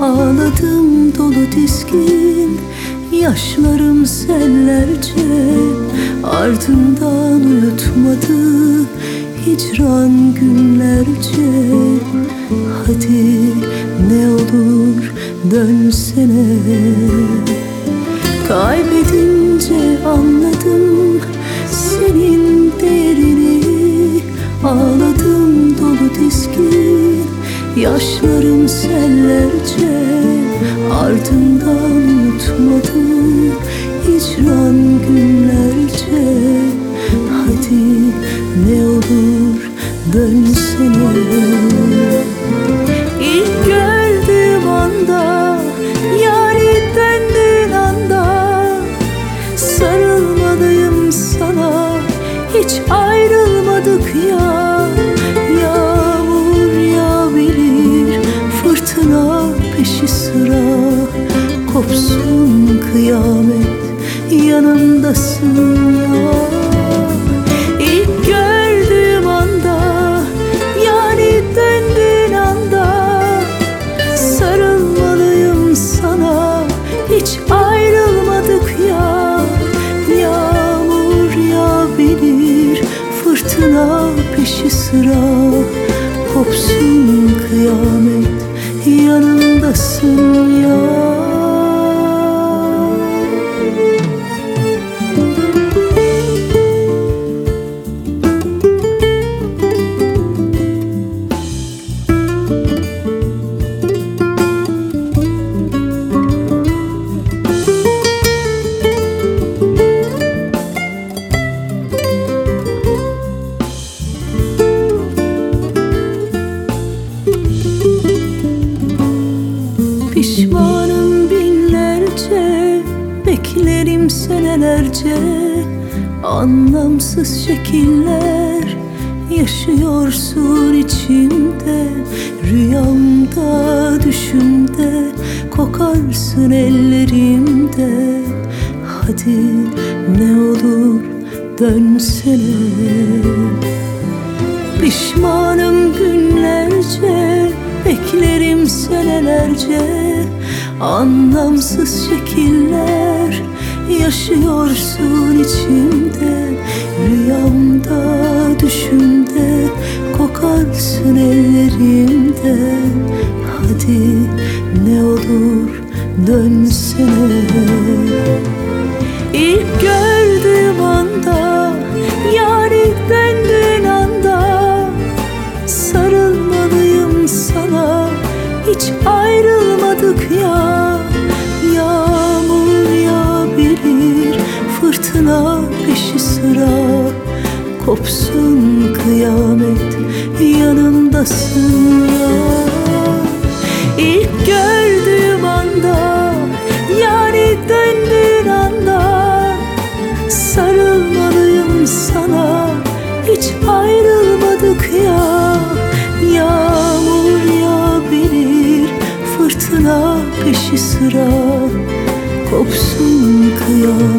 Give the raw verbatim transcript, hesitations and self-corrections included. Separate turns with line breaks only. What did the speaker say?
Ağladım dolu dizgin, yaşlarım sellerce. Ardından uyutmadı hicran günlerce. Hadi ne olur dönsene. Kaybedince anladım senin değerini. Ağladım dolu dizgin, yaşlarım sellerce. Ardından unutmadı hicran günlerce. Hadi ne olur dönsene. İlk gördüğüm anda, yani döndüğün anda, sarılmalıyım sana, hiç ayrılmadık ya. Yağmur yağabilir, fırtına peşi sıra. Kopsun kıyamet, yanımdasın ya. İlk gördüğüm anda, yani döndüğün anda, sarılmalıyım sana, hiç ayrılmadık ya. Yağmur yağabilir, fırtına peşi sıra. Kopsun kıyamet, yanımdasın ya. Pişmanım binlerce, beklerim senelerce. Anlamsız şekiller yaşıyorsun içimde. Rüyamda, düşümde, kokarsın ellerimde. Hadi ne olur dönsene. Pişmanım günlerce, beklerim senelerce. Anlamsız şekiller yaşıyorsun içimde. Rüyamda, düşümde, kokarsın ellerimde. Hadi ne olur dönsene. İlk gördüğüm anda, yani döndüğün anda, sarılmalıyım sana, hiç ayrılmadık ya. Yağmur yağabilir, fırtına peşi sıra. Kopsun kıyamet, yanımdasın ya. İlk gördüğüm anda, yani döndüğün anda, sarılmalıyım sana, hiç ayrılmadık ya. Yağmur yağabilir, fırtına peşi sıra. Kopsun kıyamet,